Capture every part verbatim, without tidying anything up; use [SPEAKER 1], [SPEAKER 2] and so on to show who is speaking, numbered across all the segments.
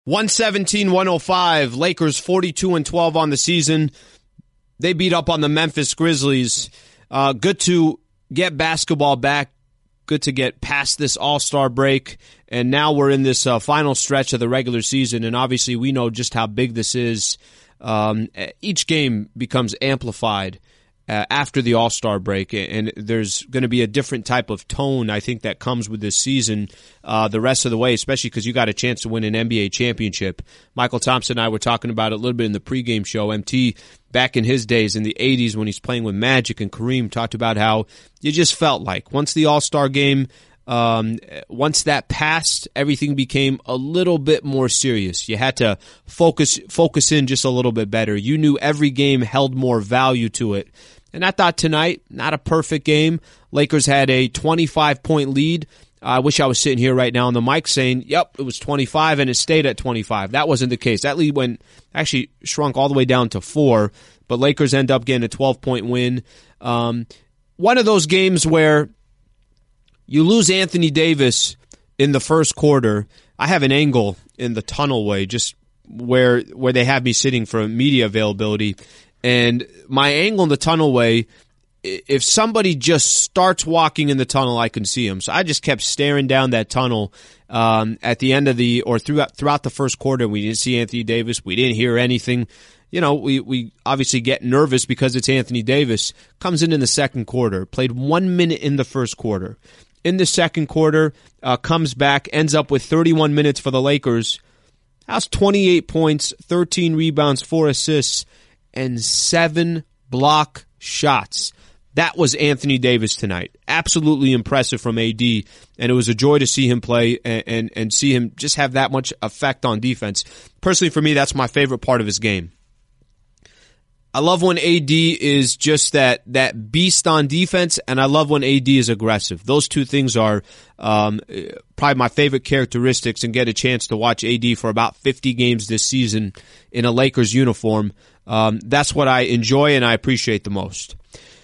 [SPEAKER 1] one seventeen one oh five, Lakers forty-two and twelve on the season. They beat up on the Memphis Grizzlies. Uh, good to get basketball back. Good to get past this All-Star break. And now we're in this uh, final stretch of the regular season, and obviously we know just how big this is. Um, each game becomes amplified Uh, after the All-Star break, and there's going to be a different type of tone, I think, that comes with this season uh, the rest of the way, especially because you got a chance to win an N B A championship. Michael Thompson and I were talking about it a little bit in the pregame show. M T, back in his days in the eighties when he's playing with Magic and Kareem, talked about how you just felt like once the All-Star game, um, once that passed, everything became a little bit more serious. You had to focus focus in just a little bit better. You knew every game held more value to it. And I thought tonight, not a perfect game. Lakers had a twenty-five point lead. I wish I was sitting here right now on the mic saying, yep, it was twenty-five, and it stayed at twenty-five. That wasn't the case. That lead went actually shrunk all the way down to four, but Lakers end up getting a twelve point win. Um, one of those games where you lose Anthony Davis in the first quarter. I have an angle in the tunnelway just where where they have me sitting for media availability. And my angle in the tunnelway, if somebody just starts walking in the tunnel, I can see him. So I just kept staring down that tunnel um, at the end of the, or throughout throughout the first quarter. We didn't see Anthony Davis. We didn't hear anything. You know, we, we obviously get nervous because it's Anthony Davis. Comes in in the second quarter, played one minute in the first quarter. In the second quarter, uh, comes back, ends up with thirty-one minutes for the Lakers. Has twenty-eight points, thirteen rebounds, four assists, and seven block shots. That was Anthony Davis tonight. Absolutely impressive from A D, and it was a joy to see him play and, and, and see him just have that much effect on defense. Personally, for me, that's my favorite part of his game. I love when A D is just that that beast on defense, and I love when A D is aggressive. Those two things are um, probably my favorite characteristics, and get a chance to watch A D for about fifty games this season in a Lakers uniform. Um, that's what I enjoy and I appreciate the most.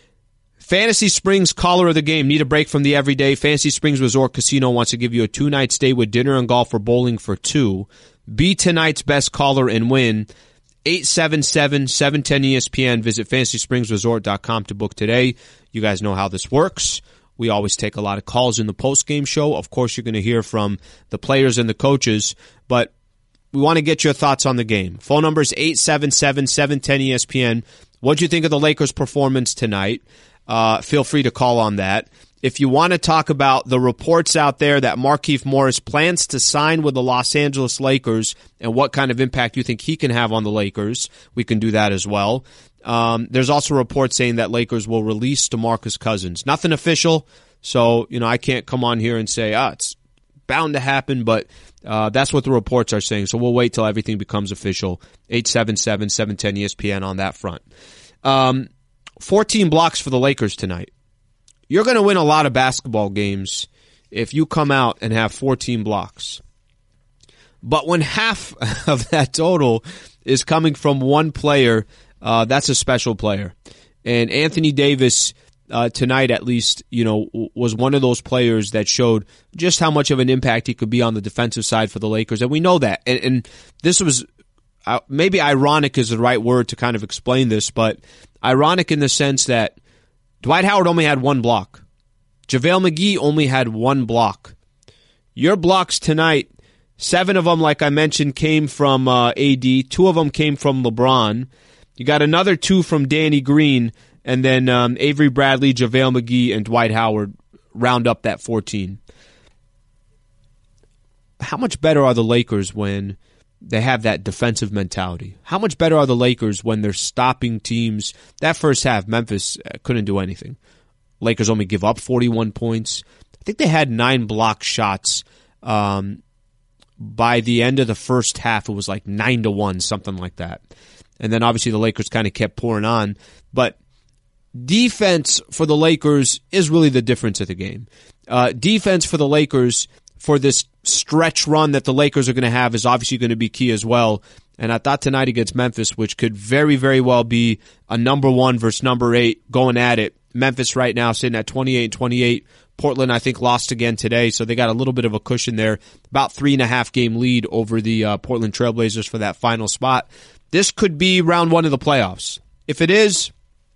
[SPEAKER 1] Fantasy Springs caller of the game. Need a break from the everyday? Fantasy Springs Resort Casino wants to give you a two-night stay with dinner and golf or bowling for two. Be tonight's best caller and win. eight seven seven, seven one zero, E S P N. Visit fantasy springs resort dot com to book today. You guys know how this works. We always take a lot of calls in the post-game show. Of course, you're going to hear from the players and the coaches, but we want to get your thoughts on the game. Phone number is eight seven seven, seven one zero, E S P N. What do you think of the Lakers' performance tonight? Uh, feel free to call on that. If you want to talk about the reports out there that Markieff Morris plans to sign with the Los Angeles Lakers and what kind of impact you think he can have on the Lakers, we can do that as well. Um, there's also reports saying that Lakers will release DeMarcus Cousins. Nothing official, so you know I can't come on here and say, ah, it's bound to happen, but uh, that's what the reports are saying. So we'll wait till everything becomes official. eight seven seven, seven one zero, E S P N on that front. Um, fourteen blocks for the Lakers tonight. You're going to win a lot of basketball games if you come out and have fourteen blocks. But when half of that total is coming from one player, uh, that's a special player. And Anthony Davis, uh, tonight at least, you know, was one of those players that showed just how much of an impact he could be on the defensive side for the Lakers. And we know that. And, and this was uh, maybe ironic is the right word to kind of explain this, but ironic in the sense that Dwight Howard only had one block. JaVale McGee only had one block. Your blocks tonight, seven of them, like I mentioned, came from uh, A D. Two of them came from LeBron. You got another two from Danny Green, and then um, Avery Bradley, JaVale McGee, and Dwight Howard round up that fourteen. How much better are the Lakers when they have that defensive mentality? How much better are the Lakers when they're stopping teams? That first half, Memphis couldn't do anything. Lakers only give up forty-one points. I think they had nine block shots. Um, by the end of the first half, it was like nine to one, something like that. And then obviously the Lakers kind of kept pouring on. But defense for the Lakers is really the difference of the game. Uh, defense for the Lakers for this stretch run that the Lakers are going to have is obviously going to be key as well. And I thought tonight against Memphis, which could very, very well be a number one versus number eight going at it Memphis right now sitting at twenty-eight and twenty-eight. Portland, I think, lost again today, so they got a little bit of a cushion there. About three and a half game lead over the uh, Portland Trailblazers for that final spot. This could be round one of the playoffs. If it is,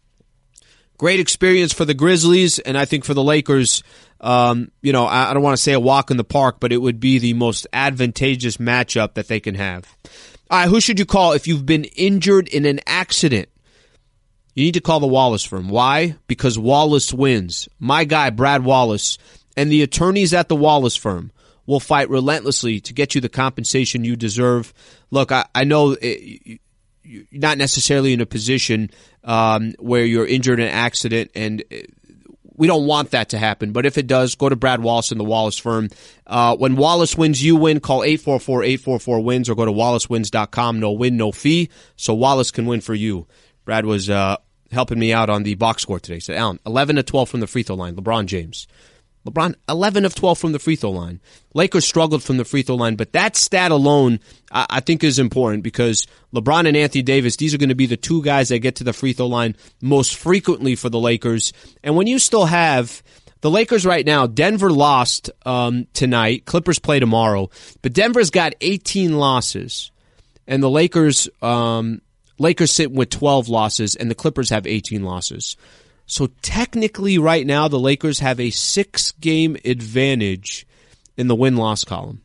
[SPEAKER 1] great experience for the Grizzlies, and I think for the Lakers, um, you know, I, I don't want to say a walk in the park, but it would be the most advantageous matchup that they can have. All right, who should you call if you've been injured in an accident? You need to call the Wallace firm. Why? Because Wallace wins. My guy, Brad Wallace, and the attorneys at the Wallace firm will fight relentlessly to get you the compensation you deserve. Look, I, I know it, you're not necessarily in a position um, where you're injured in an accident, and we don't want that to happen. But if it does, go to Brad Wallace and the Wallace firm. Uh, when Wallace wins, you win. Call eight four four, eight four four, wins or go to wallace wins dot com. No win, no fee, so Wallace can win for you. Brad was uh, helping me out on the box score today. He said, Alan, eleven of twelve from the free throw line. LeBron James. LeBron, eleven of twelve from the free throw line. Lakers struggled from the free throw line, but that stat alone I, I think is important because LeBron and Anthony Davis, these are going to be the two guys that get to the free throw line most frequently for the Lakers. And when you still have the Lakers right now, Denver lost um, tonight. Clippers play tomorrow. But Denver's got eighteen losses. And the Lakers... Um, Lakers sit with twelve losses, and the Clippers have eighteen losses. So technically right now, the Lakers have a six-game advantage in the win-loss column.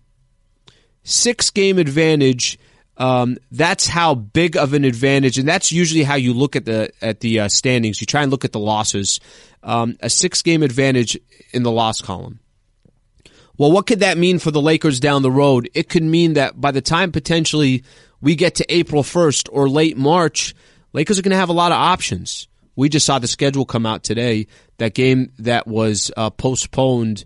[SPEAKER 1] Six-game advantage, um, that's how big of an advantage, and that's usually how you look at the at the uh, standings. You try and look at the losses. Um, a six-game advantage in the loss column. Well, what could that mean for the Lakers down the road? It could mean that by the time potentially we get to April first or late March, Lakers are going to have a lot of options. We just saw the schedule come out today. That game that was uh, postponed,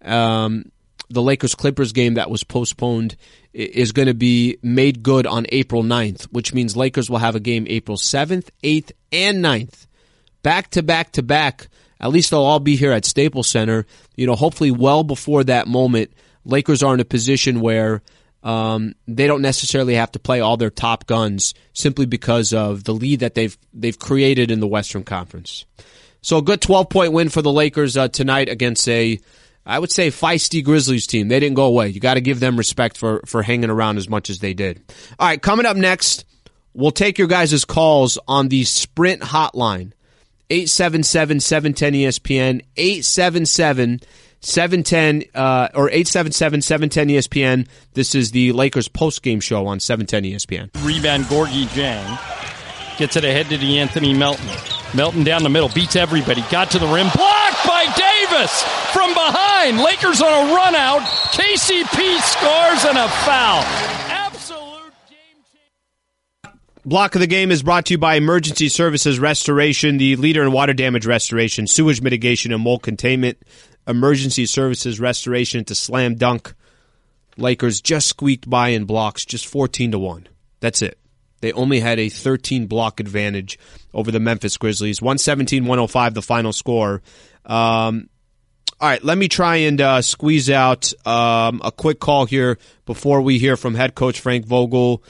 [SPEAKER 1] um, the Lakers-Clippers game that was postponed is going to be made good on April ninth, which means Lakers will have a game April seventh, eighth, and ninth. Back to back to back. At least they'll all be here at Staples Center. You know, hopefully well before that moment, Lakers are in a position where um, they don't necessarily have to play all their top guns simply because of the lead that they've they've created in the Western Conference. So a good twelve-point win for the Lakers uh, tonight against a, I would say, feisty Grizzlies team. They didn't go away. You got to give them respect for, for hanging around as much as they did. All right, coming up next, we'll take your guys' calls on the Sprint hotline. eight seven seven, seven one zero, E S P N, eight seven seven, seven one zero, uh, or eight seven seven, seven one zero, E S P N. This is the Lakers postgame show on seven ten E S P N.
[SPEAKER 2] Rebound, Gorgie Jang. Gets it ahead to DeAnthony Melton. Melton down the middle, beats everybody. Got to the rim, blocked by Davis from behind. Lakers on a run out. K C P scores and a foul. Absolute game changer.
[SPEAKER 1] Block of the game is brought to you by Emergency Services Restoration, the leader in water damage restoration, sewage mitigation, and mold containment. Emergency Services Restoration to slam dunk. Lakers just squeaked by in blocks, just fourteen to one. That's it. They only had a thirteen block advantage over the Memphis Grizzlies. one seventeen one oh five the final score. Um, all right, let me try and uh, squeeze out um, a quick call here before we hear from head coach Frank Vogel.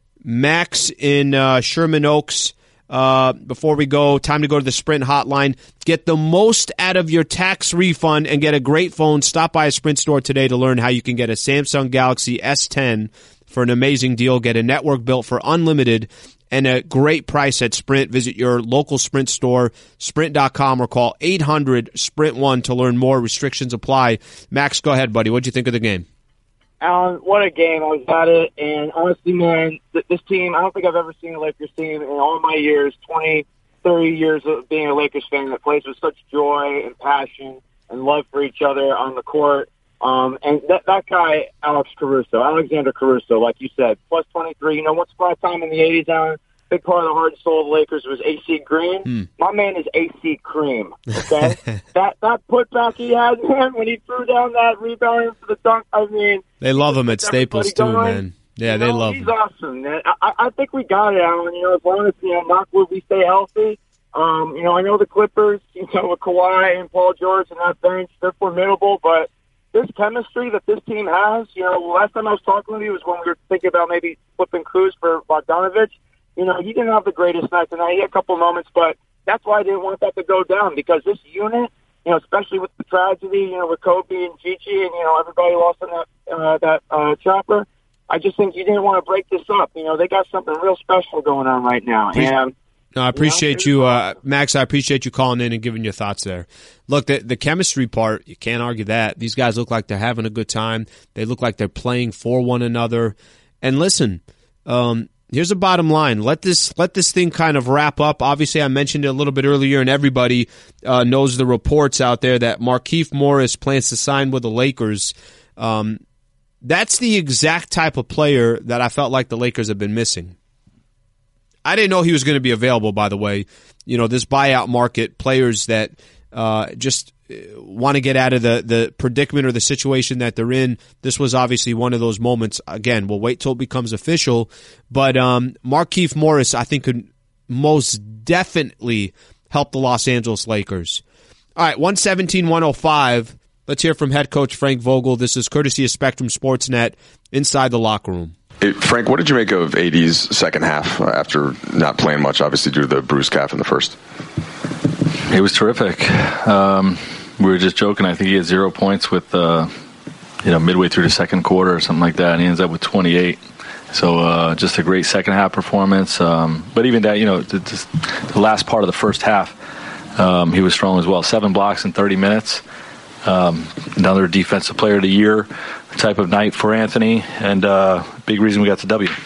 [SPEAKER 1] Max in uh, Sherman Oaks. Uh, before we go, time to go to the Sprint hotline. Get the most out of your tax refund and get a great phone. Stop by a Sprint store today to learn how you can get a Samsung Galaxy S ten for an amazing deal. Get a network built for unlimited and a great price at Sprint. Visit your local Sprint store, sprint dot com, or call eight hundred sprint one to learn more. Restrictions apply. Max, go ahead, buddy. What'd you think of the game?
[SPEAKER 3] Alan, what a game. I was at it, and honestly, man, th- this team, I don't think I've ever seen a Lakers team in all my years, twenty, thirty years of being a Lakers fan, that plays with such joy and passion and love for each other on the court. Um, and that, that guy, Alex Caruso, Alexander Caruso, like you said, plus twenty-three. You know, once upon a time in the eighties, Alan, big part of the heart and soul of the Lakers was A C Green. Hmm. My man is A C Cream, okay? that that putback he had, man, when he threw down that rebound for the dunk, I mean...
[SPEAKER 1] They love him at Staples, too, going. man. Yeah, you know, they love
[SPEAKER 3] he's
[SPEAKER 1] him.
[SPEAKER 3] He's awesome, man. I, I think we got it, Alan. You know, as long as, you know, knock wood, we stay healthy. Um, you know, I know the Clippers, you know, with Kawhi and Paul George and that bench, they're formidable, but this chemistry that this team has, you know, last time I was talking with you was when we were thinking about maybe flipping Cruz for Bogdanovich. You know, he didn't have the greatest night tonight. He had a couple moments, but that's why I didn't want that to go down, because this unit, you know, especially with the tragedy, you know, with Kobe and Gigi and, you know, everybody lost in that, uh, that uh, chopper, I just think you didn't want to break this up. You know, they got something real special going on right now. And
[SPEAKER 1] No, I appreciate you, uh, Max. I appreciate you calling in and giving your thoughts there. Look, the, the chemistry part, you can't argue that. These guys look like they're having a good time. They look like they're playing for one another. And listen, um, here's the bottom line. Let this let this thing kind of wrap up. Obviously, I mentioned it a little bit earlier, and everybody uh, knows the reports out there that Markieff Morris plans to sign with the Lakers. Um, that's the exact type of player that I felt like the Lakers have been missing. I didn't know he was going to be available, by the way. You know, this buyout market, players that uh, just want to get out of the, the predicament or the situation that they're in. This was obviously one of those moments. Again, we'll wait till it becomes official. But um, Markieff Morris, I think, could most definitely help the Los Angeles Lakers. All right, one seventeen one oh five. Let's hear from head coach Frank Vogel. This is courtesy of Spectrum Sportsnet, Inside the Locker Room.
[SPEAKER 4] Hey, Frank, what did you make of A D's second half uh, after not playing much, obviously due to the bruised calf in the first?
[SPEAKER 5] It was terrific. Um, we were just joking. I think he had zero points with, uh, you know, midway through the second quarter or something like that, and he ends up with twenty-eight. So uh, just a great second half performance. Um, but even that, you know, the, the last part of the first half, um, he was strong as well. Seven blocks in thirty minutes. Um, another defensive player of the year type of night for Anthony, and uh, big reason we got the W.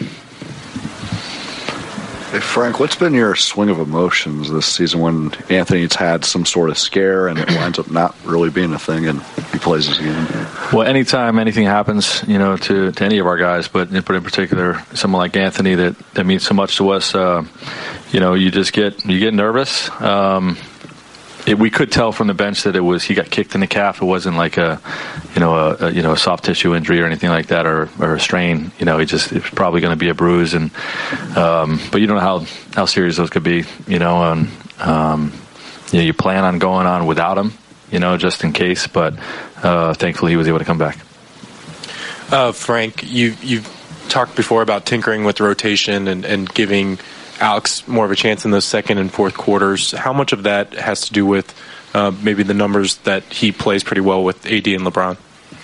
[SPEAKER 6] Hey, Frank, what's been your swing of emotions this season when Anthony's had some sort of scare and it winds up not really being a thing and he plays this game?
[SPEAKER 5] Well, anytime anything happens, you know, to, to any of our guys, but in, but in particular someone like Anthony that, that means so much to us, uh, you know, you just get you get nervous. Um, It, we could tell from the bench that it was he got kicked in the calf. It wasn't like a, you know, a, a you know a soft tissue injury or anything like that, or, or a strain. You know, he just it's probably going to be a bruise, and um, but you don't know how, how serious those could be. You know, and um, you know you plan on going on without him, you know, just in case. But uh, thankfully, he was able to come back.
[SPEAKER 7] Uh, Frank, you you've talked before about tinkering with the rotation and, and giving Alex more of a chance in those second and fourth quarters. How much of that has to do with uh, maybe the numbers that he plays pretty well with A D and LeBron?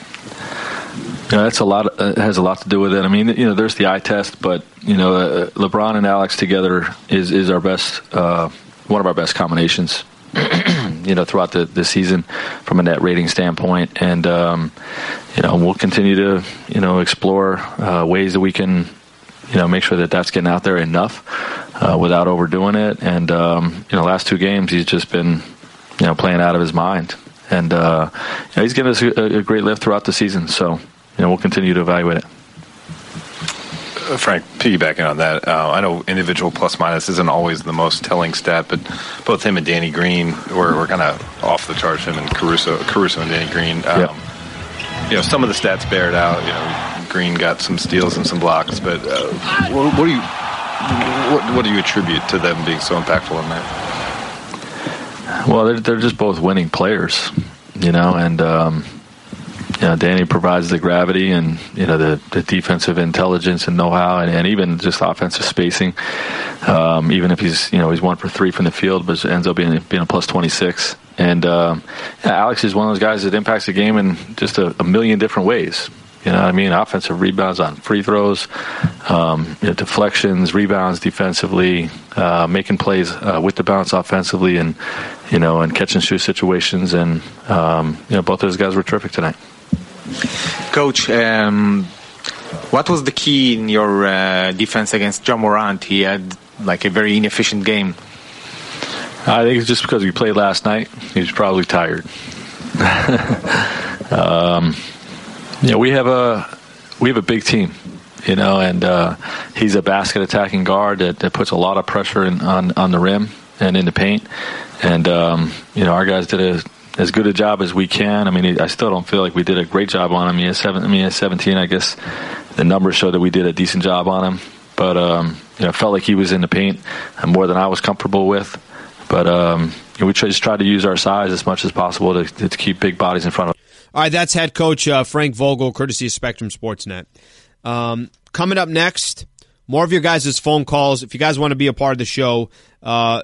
[SPEAKER 5] Yeah, that's a lot. Uh, it has a lot to do with it. I mean, you know, there's the eye test, but you know, uh, LeBron and Alex together is is our best, uh, one of our best combinations. You know, throughout the, the season, from a net rating standpoint, and um, you know, we'll continue to you know explore uh, ways that we can. You know, make sure that that's getting out there enough uh, without overdoing it. And, um, you know, last two games, he's just been, you know, playing out of his mind. And uh, you know, he's given us a, a great lift throughout the season. So, you know, we'll continue to evaluate it.
[SPEAKER 8] Frank, piggybacking on that, uh, I know individual plus-minus isn't always the most telling stat, but both him and Danny Green were, were kind of off the charts, him and Caruso, Caruso and Danny Green. Um, yep. You know, some of the stats bear it out. You know, Green got some steals and some blocks, but uh, what, what do you what, what do you attribute to them being so impactful in that?
[SPEAKER 5] Well, they're they're just both winning players, you know, and um, you know, Danny provides the gravity and you know the, the defensive intelligence and know-how, and, and even just offensive spacing. Um, even if he's you know he's one for three from the field, but ends up being being a plus twenty-six. And um, yeah, Alex is one of those guys that impacts the game in just a, a million different ways. You know what I mean? Offensive rebounds on free throws, um, you know, deflections, rebounds defensively, uh, making plays uh, with the bounce offensively, and you know, and catch and shoot situations. And um, you know, both those guys were terrific tonight.
[SPEAKER 9] Coach, um, what was the key in your uh, defense against Ja Morant? He had like a very inefficient game.
[SPEAKER 5] I think it's just because we played last night. He was probably tired. um, yeah, we have a we have a big team, you know, and uh, he's a basket attacking guard that, that puts a lot of pressure in, on on the rim and in the paint. And um, you know, our guys did a, as good a job as we can. I mean, I still don't feel like we did a great job on him. He has seven. I mean, he has seventeen. I guess the numbers show that we did a decent job on him. But um, you know, felt like he was in the paint more than I was comfortable with. But um, you know, we just try to use our size as much as possible to, to keep big bodies in front of us.
[SPEAKER 1] All right, that's head coach uh, Frank Vogel, courtesy of Spectrum Sportsnet. Um, coming up next, more of your guys' phone calls. If you guys want to be a part of the show, uh,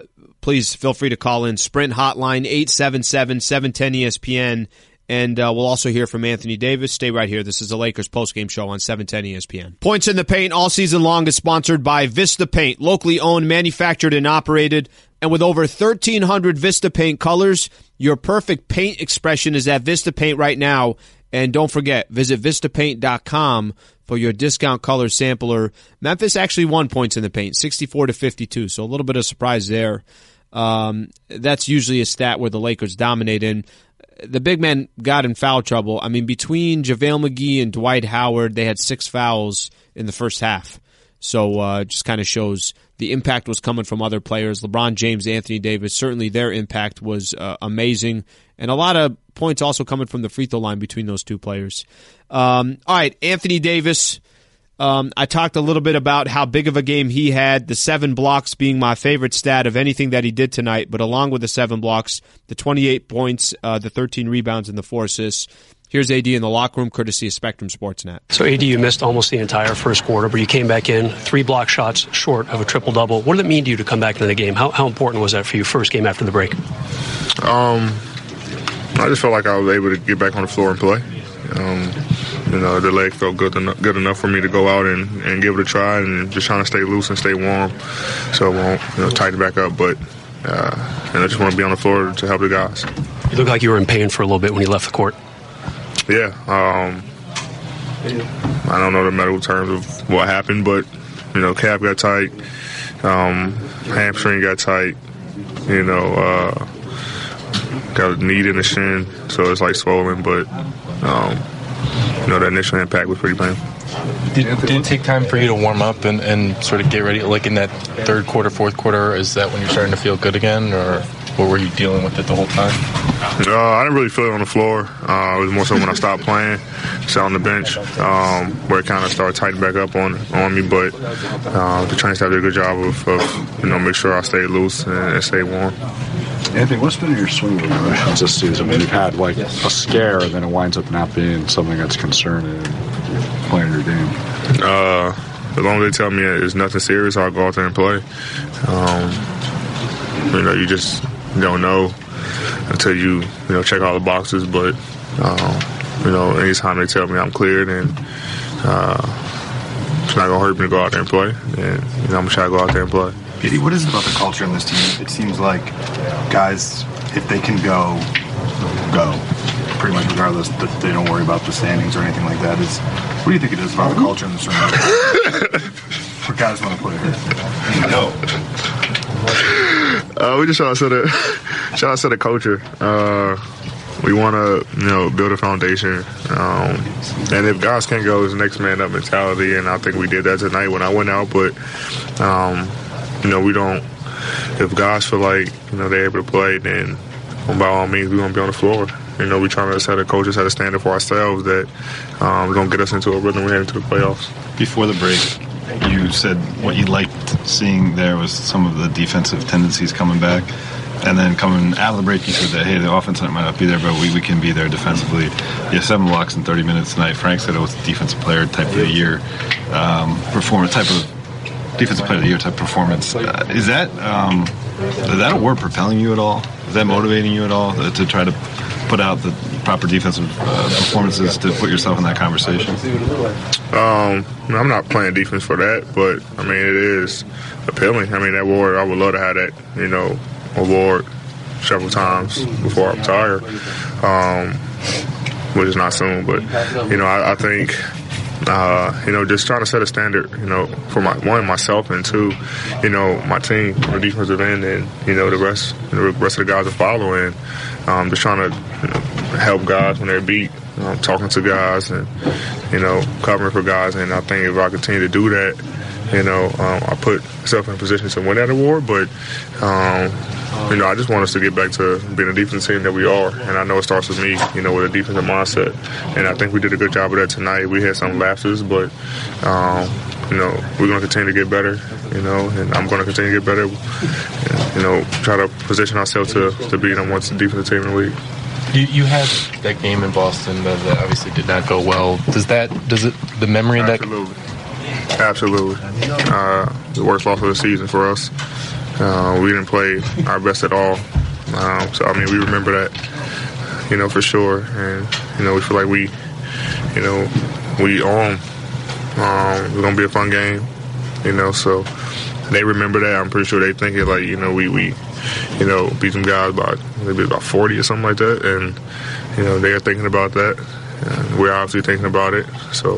[SPEAKER 1] please feel free to call in. Sprint hotline eight seven seven, seven one zero, E S P N. And uh, we'll also hear from Anthony Davis. Stay right here. This is the Lakers postgame show on seven ten E S P N. Points in the Paint all season long is sponsored by Vista Paint, locally owned, manufactured, and operated. And with over thirteen hundred Vista Paint colors, your perfect paint expression is at Vista Paint right now. And don't forget, visit vista paint dot com for your discount color sampler. Memphis actually won points in the paint, sixty-four to fifty-two, so a little bit of surprise there. Um, that's usually a stat where the Lakers dominate in. The big men got in foul trouble. I mean, between JaVale McGee and Dwight Howard, they had six fouls in the first half. So uh just kind of shows the impact was coming from other players. LeBron James, Anthony Davis, certainly their impact was uh, amazing. And a lot of points also coming from the free throw line between those two players. Um, all right, Anthony Davis. Um, I talked a little bit about how big of a game he had, the seven blocks being my favorite stat of anything that he did tonight, but along with the seven blocks, the twenty-eight points, uh, the thirteen rebounds, and the four assists. Here's A D in the locker room, courtesy of Spectrum Sportsnet.
[SPEAKER 10] So, A D, you missed almost the entire first quarter, but you came back in, three block shots short of a triple-double. What did it mean to you to come back into the game? How, how important was that for you, first game after the break?
[SPEAKER 11] Um, I just felt like I was able to get back on the floor and play. Um, you know, the leg felt good enough, good enough for me to go out and, and give it a try, and just trying to stay loose and stay warm so it won't, you know, tighten back up. But uh, and I just want to be on the floor to help the guys.
[SPEAKER 10] You looked like you were in pain for a little bit when you left the court.
[SPEAKER 11] Yeah. Um, I don't know the medical terms of what happened, but, you know, calf got tight, um, hamstring got tight, you know, uh, got a knee in the shin, so it's like swollen, but, um, you know, the initial impact was pretty painful.
[SPEAKER 7] Did, did it take time for you to warm up and, and sort of get ready? Like in that third quarter, fourth quarter, is that when you're starting to feel good again, or what were you dealing with it the whole time?
[SPEAKER 11] Uh, I didn't really feel it on the floor. Uh, it was more so when I stopped playing, sat on the bench, um, where it kind of started tightening back up on on me. But uh, the training staff did a good job of, of you know, make sure I stayed loose and, and stayed warm.
[SPEAKER 6] Anthony, what's been your swing of emotions this season when you've had like a scare and then it winds up not being something that's concerning playing your game?
[SPEAKER 11] Uh, as long as they tell me it's nothing serious, I'll go out there and play. Um, you know, you just don't know until you, you know, check all the boxes. But, um, you know, anytime they tell me I'm cleared and uh, it's not going to hurt me to go out there and play, and, you know, I'm going to try to go out there and play.
[SPEAKER 12] Petey, what is it about the culture in this team? It seems like guys, if they can go, go. Pretty much regardless, that they don't worry about the standings or anything like that. Is, what do you think it is about the culture in this room? For guys who want to play here. No.
[SPEAKER 11] Uh, we just try to set a, try to set a culture. Uh, we want to, you know, build a foundation. Um, and if guys can't go, it's next man up mentality. And I think we did that tonight when I went out. But, um, you know, we don't, if guys feel like, you know, they're able to play, then by all means, we're going to be on the floor. You know, we're trying to set a culture, set a standard for ourselves that um, is going to get us into a rhythm we head into the playoffs.
[SPEAKER 12] Before the break, you said what you liked seeing there was some of the defensive tendencies coming back. And then coming out of the break, you said that, hey, the offense might not be there, but we, we can be there defensively. You have seven blocks in thirty minutes tonight. Frank said it was defensive player type of the year um, performance, type of defensive player of the year type performance. Uh, is that um, is that a word propelling you at all? Is that motivating you at all uh, to try to put out the proper defensive uh, performances to put yourself in that conversation?
[SPEAKER 11] Um, I'm not playing defense for that, but I mean it is appealing. I mean that award, I would love to have that, you know, award several times before I retire, um, which is not soon. But you know, I, I think. Uh, you know, just trying to set a standard, you know, for my one, myself, and two, you know, my team on the defensive end, and, you know, the rest the rest of the guys that follow in. Um, just trying to, you know, help guys when they're beat, um, talking to guys and, you know, covering for guys. And I think if I continue to do that, you know, um, I put myself in a position to win that award. But, um, you know, I just want us to get back to being a defensive team that we are. And I know it starts with me, you know, with a defensive mindset. And I think we did a good job of that tonight. We had some lapses, but, um, you know, we're going to continue to get better, you know, and I'm going to continue to get better, and, you know, try to position ourselves to, to be the number one defensive team in the league.
[SPEAKER 7] You, you had that game in Boston that, that obviously did not go well. Does that, does it, the memory of that?
[SPEAKER 11] Absolutely. Absolutely. Uh, the worst loss of the season for us. Uh, we didn't play our best at all. Um, so, I mean, we remember that, you know, for sure. And, you know, we feel like we, you know, we own. Um, it's going to be a fun game, you know, so they remember that. I'm pretty sure they think it like, you know, we, we you know, beat some guys by maybe about forty or something like that. And, you know, they are thinking about that. And we're obviously thinking about it. So,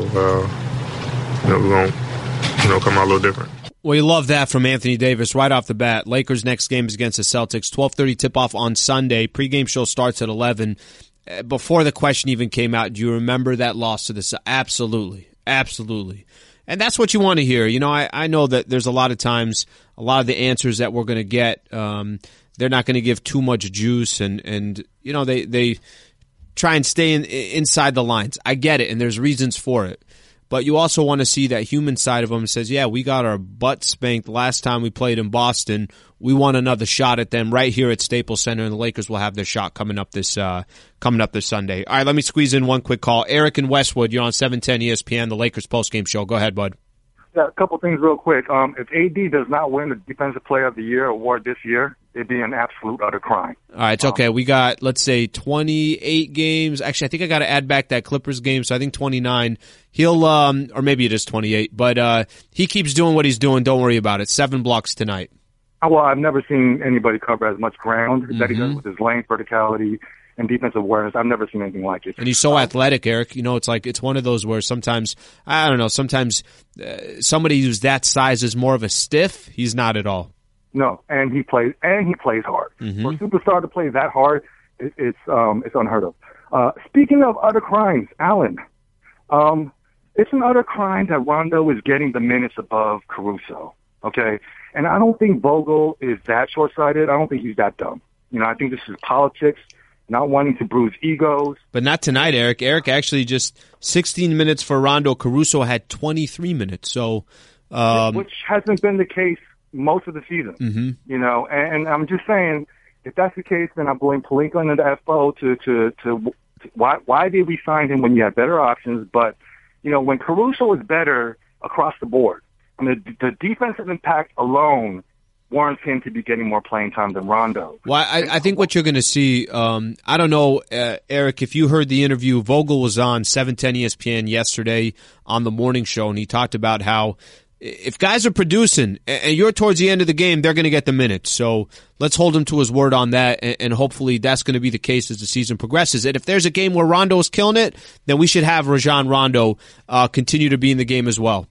[SPEAKER 11] uh, you know, we're going to, you know, come out a little different.
[SPEAKER 1] Well, you love that from Anthony Davis right off the bat. Lakers' next game is against the Celtics. twelve thirty tip-off on Sunday. Pre-game show starts at eleven. Before the question even came out, do you remember that loss to the Celtics? Absolutely. Absolutely. And that's what you want to hear. You know, I, I know that there's a lot of times, a lot of the answers that we're going to get, um, they're not going to give too much juice, and, and you know, they, they try and stay in, inside the lines. I get it, and there's reasons for it. But you also want to see that human side of them that says, yeah, we got our butt spanked last time we played in Boston. We want another shot at them right here at Staples Center, and the Lakers will have their shot coming up this uh, coming up this Sunday. All right, let me squeeze in one quick call. Eric in Westwood, you're on seven ten E S P N, the Lakers postgame show. Go ahead, bud.
[SPEAKER 13] Yeah, a couple things real quick. Um, if A D does not win the Defensive Player of the Year award this year, it'd be an absolute utter crime.
[SPEAKER 1] All right, it's okay. We got, let's say, twenty-eight games. Actually, I think I got to add back that Clippers game, so I think twenty-nine. He'll, um, or maybe it is twenty-eight, but uh, he keeps doing what he's doing. Don't worry about it. Seven blocks tonight.
[SPEAKER 13] Well, I've never seen anybody cover as much ground
[SPEAKER 1] Mm-hmm.
[SPEAKER 13] that he does with his length, verticality, and defensive awareness. I've never seen anything like it.
[SPEAKER 1] And he's so athletic, Eric. You know, it's like it's one of those where sometimes, I don't know, sometimes uh, somebody who's that size is more of a stiff. He's not at all.
[SPEAKER 13] No, and he plays and he plays hard.
[SPEAKER 1] Mm-hmm.
[SPEAKER 13] For a superstar to play that hard, it, it's um, it's unheard of. Uh, speaking of other crimes, Alan, um, it's an utter crime that Rondo is getting the minutes above Caruso. Okay, and I don't think Vogel is that short-sighted. I don't think he's that dumb. You know, I think this is politics, not wanting to bruise egos.
[SPEAKER 1] But not tonight, Eric. Eric actually just sixteen minutes for Rondo. Caruso had twenty-three minutes. So, um,
[SPEAKER 13] which hasn't been the case most of the season.
[SPEAKER 1] Mm-hmm.
[SPEAKER 13] You know, and, and I'm just saying, if that's the case, then I blame Pelinka and the F O to, to, to, to why, why did we sign him when you had better options? But, you know, when Caruso is better across the board, I mean, the, the defensive impact alone warrants him to be getting more playing time than Rondo.
[SPEAKER 1] Well, I, I think what you're going to see, um, I don't know, uh, Eric, if you heard the interview, Vogel was on seven ten E S P N yesterday on the morning show, and he talked about how if guys are producing and you're towards the end of the game, they're going to get the minutes. So let's hold him to his word on that, and hopefully that's going to be the case as the season progresses. And if there's a game where Rondo is killing it, then we should have Rajon Rondo uh, continue to be in the game as well.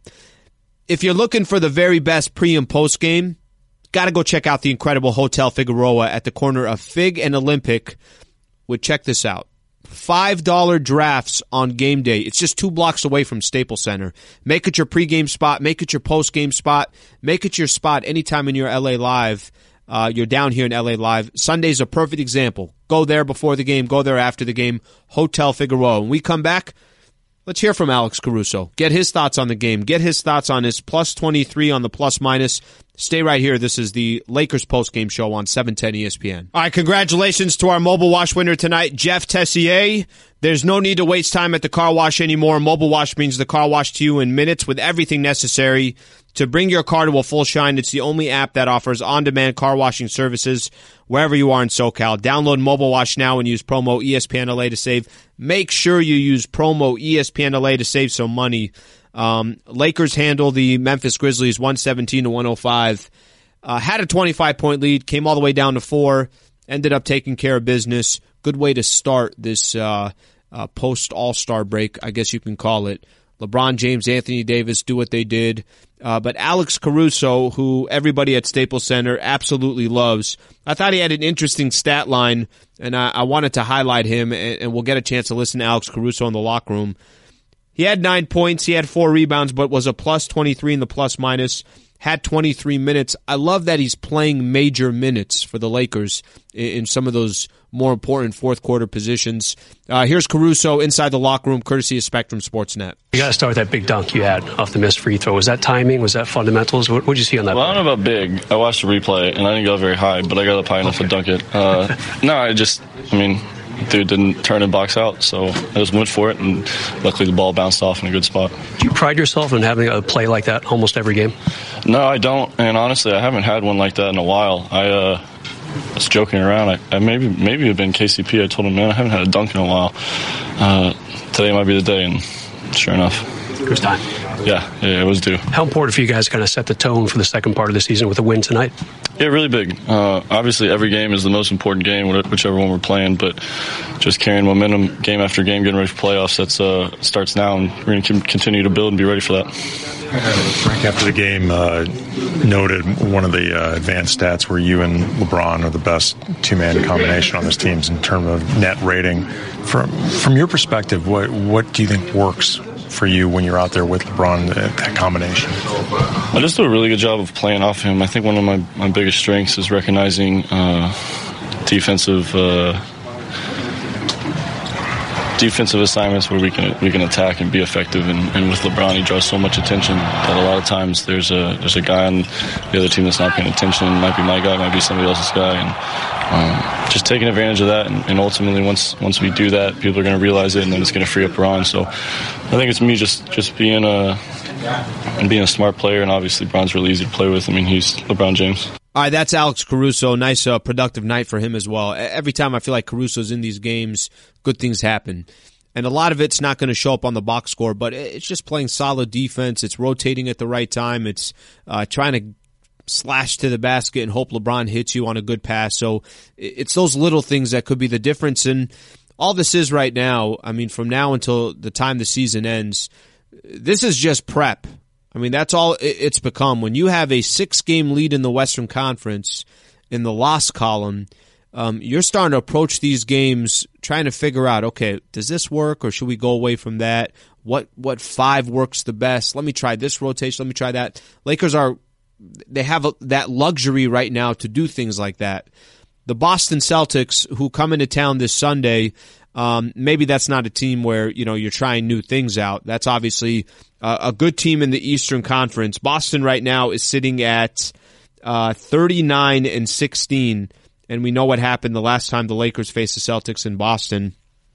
[SPEAKER 1] If you're looking for the very best pre- and post-game, got to go check out the incredible Hotel Figueroa at the corner of Fig and Olympic. Well, check this out. five dollar drafts on game day. It's just two blocks away from Staples Center. Make it your pregame spot. Make it your postgame spot. Make it your spot anytime in your L A Live. Uh, you're down here in L A Live. Sunday's a perfect example. Go there before the game. Go there after the game. Hotel Figueroa. When we come back, let's hear from Alex Caruso. Get his thoughts on the game. Get his thoughts on his plus twenty-three on the plus minus. Stay right here. This is the Lakers postgame show on seven ten E S P N. All right, congratulations to our Mobile Wash winner tonight, Jeff Tessier. There's no need to waste time at the car wash anymore. Mobile Wash brings the car wash to you in minutes with everything necessary to bring your car to a full shine. It's the only app that offers on-demand car washing services wherever you are in SoCal. Download Mobile Wash now and use promo E S P N L A to save. Make sure you use promo E S P N L A to save some money. Um, Lakers handle the Memphis Grizzlies one seventeen to one oh five. Uh, had a twenty-five point lead, came all the way down to four, ended up taking care of business. Good way to start this uh, uh, post-All-Star break, I guess you can call it. LeBron James, Anthony Davis do what they did. Uh, but Alex Caruso, who everybody at Staples Center absolutely loves, I thought he had an interesting stat line, and I, I wanted to highlight him, and, and we'll get a chance to listen to Alex Caruso in the locker room. He had nine points, he had four rebounds, but was a plus twenty-three in the plus minus, had twenty-three minutes. I love that he's playing major minutes for the Lakers in, in some of those more important fourth quarter positions. Uh, here's Caruso inside the locker room, courtesy of Spectrum Sportsnet.
[SPEAKER 10] You got to start with that big dunk you had off the missed free throw. Was that timing? Was that fundamentals? What did you see on that?
[SPEAKER 14] Well, play? I don't know about big. I watched the replay, and I didn't go very high, but I got up high enough okay. to dunk it. Uh, no, I just, I mean, dude didn't turn and box out, so I just went for it, and luckily the ball bounced off in a good spot.
[SPEAKER 10] Do you pride yourself in having a play like that almost every game?
[SPEAKER 14] No, I don't, and honestly, I haven't had one like that in a while. I uh, was joking around. I, I maybe maybe it'd been K C P. I told him, man, I haven't had a dunk in a while. Uh, today might be the day, and sure enough.
[SPEAKER 10] It was time.
[SPEAKER 14] Yeah, yeah, it was due.
[SPEAKER 10] How important for you guys to kind of set the tone for the second part of the season with a win tonight?
[SPEAKER 14] Yeah, really big. Uh, obviously, every game is the most important game, whichever one we're playing, but just carrying momentum game after game, getting ready for playoffs, that uh, starts now, and we're going to continue to build and be ready for that.
[SPEAKER 15] Frank, after the game, uh, noted one of the uh, advanced stats where you and LeBron are the best two-man combination on this team in terms of net rating. From from your perspective, what what do you think works for you when you're out there with LeBron, that combination?
[SPEAKER 14] I just do a really good job of playing off him. I think one of my, my biggest strengths is recognizing uh, defensive uh, defensive assignments where we can we can attack and be effective. And, and with LeBron, he draws so much attention that a lot of times there's a there's a guy on the other team that's not paying attention. It might be my guy, it might be somebody else's guy, and um, just taking advantage of that. And, and ultimately, once once we do that, people are going to realize it, and then it's going to free up Bron. So I think it's me just just being a and being a smart player, and obviously Bron's really easy to play with. I mean, he's LeBron James.
[SPEAKER 1] All right, that's Alex Caruso. Nice, uh, productive night for him as well. Every time I feel like Caruso's in these games, good things happen. And a lot of it's not going to show up on the box score, but it's just playing solid defense. It's rotating at the right time. It's uh, trying to slash to the basket and hope LeBron hits you on a good pass. So it's those little things that could be the difference. And all this is right now, I mean, from now until the time the season ends, this is just prep. I mean, that's all it's become. When you have a six-game lead in the Western Conference in the loss column, um, you're starting to approach these games trying to figure out, okay, does this work or should we go away from that? What what five works the best? Let me try this rotation. Let me try that. Lakers are they have a, that luxury right now to do things like that. The Boston Celtics, who come into town this Sunday, um, maybe that's not a team where you know you're trying new things out. That's obviously uh, a good team in the Eastern Conference. Boston right now is sitting at uh, thirty-nine and sixteen, and we know what happened the last time the Lakers faced the Celtics in Boston.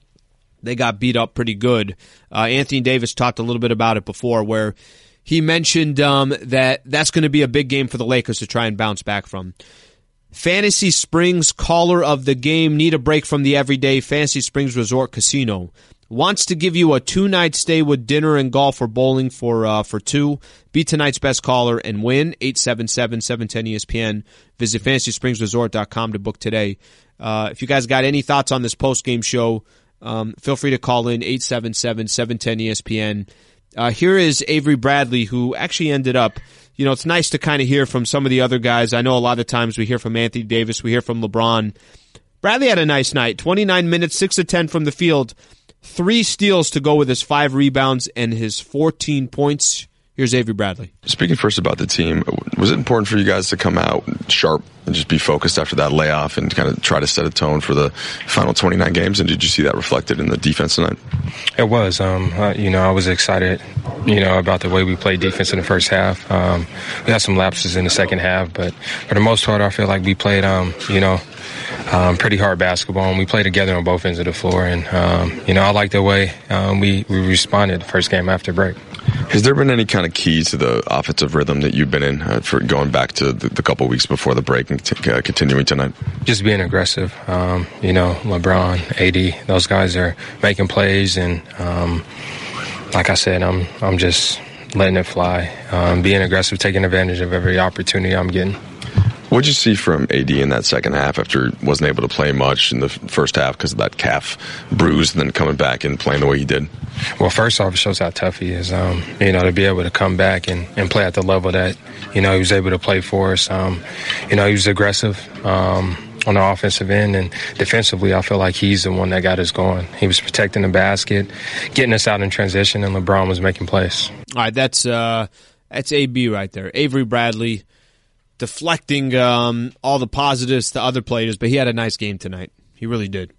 [SPEAKER 1] They got beat up pretty good. Uh, Anthony Davis talked a little bit about it before, where he mentioned um, that that's going to be a big game for the Lakers to try and bounce back from. Fantasy Springs caller of the game. Need a break from the everyday. Fantasy Springs Resort Casino wants to give you a two-night stay with dinner and golf or bowling for uh, for two. Be tonight's best caller and win. eight seven seven, seven one zero, E S P N. Visit fantasy springs resort dot com to book today. Uh, if you guys got any thoughts on this post-game show, um, feel free to call in eight seven seven, seven one zero, E S P N. Uh, here is Avery Bradley, who actually ended up, you know, it's nice to kind of hear from some of the other guys. I know a lot of times we hear from Anthony Davis, we hear from LeBron. Bradley had a nice night. twenty-nine minutes, six of ten from the field, three steals to go with his five rebounds and his fourteen points. Here's Avery Bradley.
[SPEAKER 4] Speaking first about the team, was it important for you guys to come out sharp and just be focused after that layoff and kind of try to set a tone for the final twenty-nine games? And did you see that reflected in the defense tonight?
[SPEAKER 16] It was. Um, uh, you know, I was excited, you know, about the way we played defense in the first half. Um, we had some lapses in the second half, but for the most part, I feel like we played, um, you know, Um, pretty hard basketball, and we played together on both ends of the floor. And um, you know, I like the way um, we we responded the first game after break.
[SPEAKER 4] Has there been any kind of key to the offensive rhythm that you've been in uh, for going back to the, the couple weeks before the break and t- uh, continuing tonight?
[SPEAKER 16] Just being aggressive. Um, you know, LeBron, A D, those guys are making plays, and um, like I said, I'm I'm just letting it fly, um, being aggressive, taking advantage of every opportunity I'm getting.
[SPEAKER 4] What did you see from A D in that second half after he wasn't able to play much in the first half because of that calf bruise, and then coming back and playing the way he did?
[SPEAKER 16] Well, first off, it shows how tough he is. Um, you know, to be able to come back and, and play at the level that, you know, he was able to play for us. Um, you know, he was aggressive um, on the offensive end, and defensively, I feel like he's the one that got us going. He was protecting the basket, getting us out in transition, and LeBron was making plays.
[SPEAKER 1] All right, that's, uh, that's A B right there. Avery Bradley. Deflecting um, all the positives to other players, but he had a nice game tonight. He really did.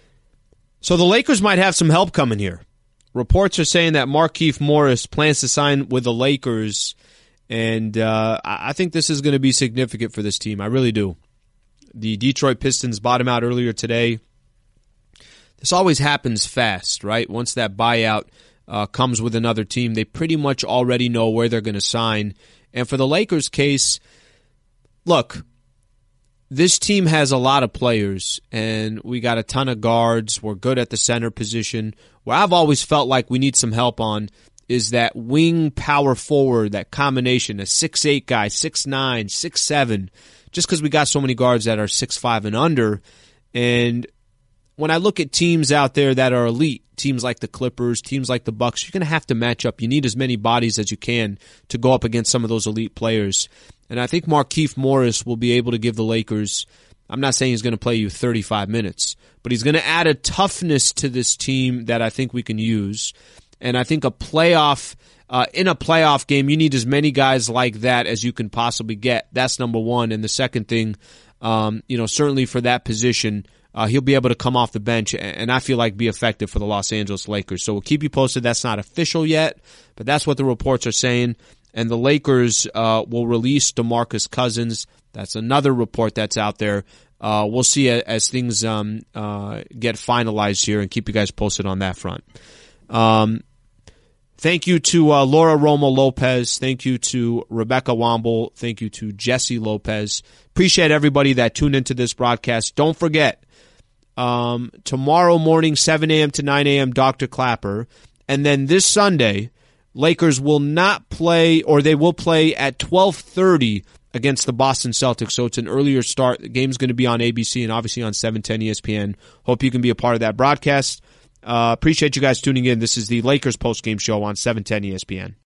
[SPEAKER 1] So the Lakers might have some help coming here. Reports are saying that Markieff Morris plans to sign with the Lakers, and uh, I think this is going to be significant for this team. I really do. The Detroit Pistons bottomed out earlier today. this always happens fast, right? Once that buyout uh, comes with another team, they pretty much already know where they're going to sign. And for the Lakers' case, look, this team has a lot of players, and we got a ton of guards. We're good at the center position. Where I've always felt like we need some help on is that wing power forward, that combination, a six eight guy, six nine, six seven, just because we got so many guards that are six five and under. And when I look at teams out there that are elite, teams like the Clippers, teams like the Bucks, you're going to have to match up. You need as many bodies as you can to go up against some of those elite players. And I think Markieff Morris will be able to give the Lakers, I'm not saying he's going to play you thirty-five minutes, but he's going to add a toughness to this team that I think we can use. And I think a playoff, uh, in a playoff game, you need as many guys like that as you can possibly get. That's number one. And the second thing, um, you know, certainly for that position, uh, he'll be able to come off the bench and I feel like be effective for the Los Angeles Lakers. So we'll keep you posted. That's not official yet, but that's what the reports are saying. And the Lakers uh, will release DeMarcus Cousins. That's another report that's out there. Uh, we'll see as things um, uh, get finalized here and keep you guys posted on that front. Um, thank you to uh, Laura Romo Lopez. Thank you to Rebecca Womble. Thank you to Jesse Lopez. Appreciate everybody that tuned into this broadcast. Don't forget, um, tomorrow morning, seven a.m. to nine a.m., Doctor Clapper. And then this Sunday, Lakers will not play, or they will play at twelve thirty against the Boston Celtics. So it's an earlier start. The game's going to be on A B C and obviously on seven ten E S P N. Hope you can be a part of that broadcast. Uh, appreciate you guys tuning in. This is the Lakers postgame show on seven ten E S P N.